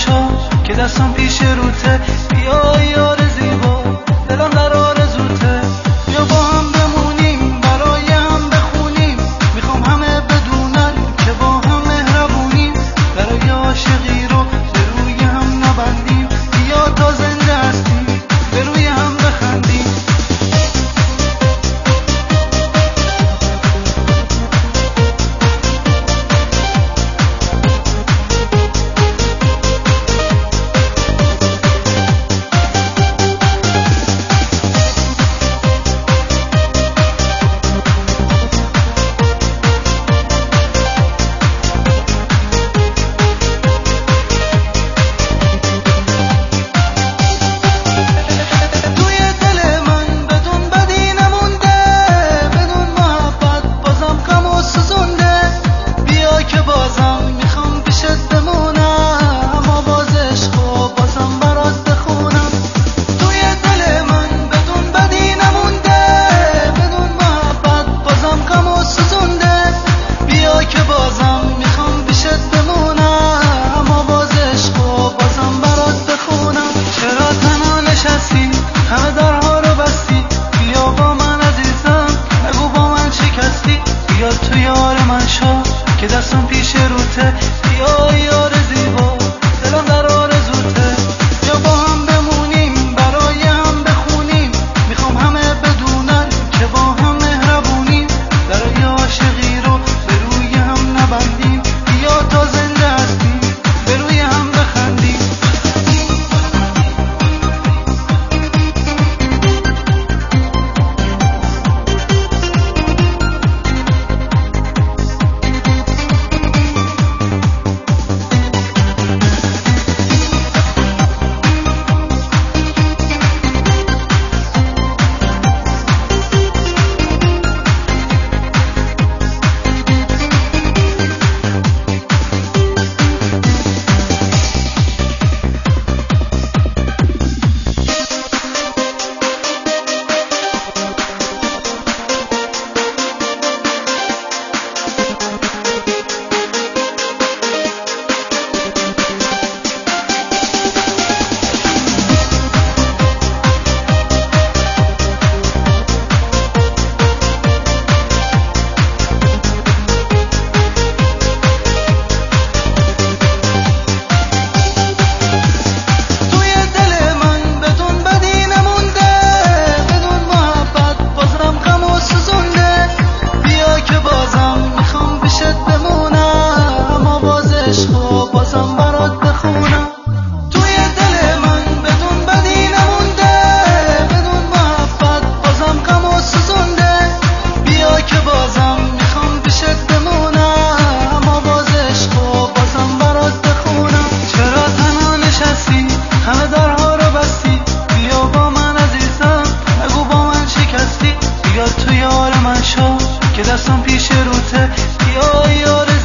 شو که دستم پیش روته. بیا یار زیبا دلم در آرزوته. بیا با هم بمونیم برای هم بخونیم. میخوام همه بدونن که با هم مهربونیم. برای عاشقی رو به روی هم نبندیم. بیا تا زنده هستیم به روی هم بخندیم. تو یار من شو که دستم پیش روته. بیا یار زیبا دلم در آرزوته. بیا با هم بمونیم برای هم بخونیم. میخوام همه بدونن که با هم مهربونیم. برای عاشقی رو به روی هم نبندیم. بیا تا زنده هستیم به روی هم بخندیم. تو یار من شو که دستم پیش روته. بیا یار